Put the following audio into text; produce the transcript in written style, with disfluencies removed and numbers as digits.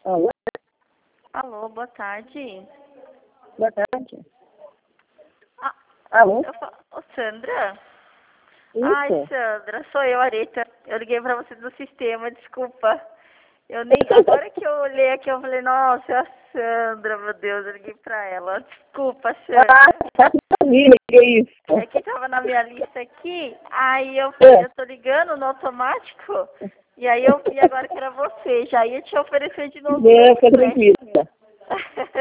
Alô? Alô, boa tarde. Boa tarde. Ah, Alô? Ô, Sandra? Ai, Isso? Sandra, sou eu, Areta. Eu liguei pra você do sistema, desculpa. Eu nem. Agora que eu olhei aqui, eu falei, nossa, é a Sandra, meu Deus, eu liguei pra ela. Desculpa, Sandra. Tá com família, que é isso? É que tava na minha lista aqui, aí eu É. falei, eu tô ligando no automático, e aí eu vi agora que era você, já ia te oferecer de novo Não, meu fica empréstimo. tranquila.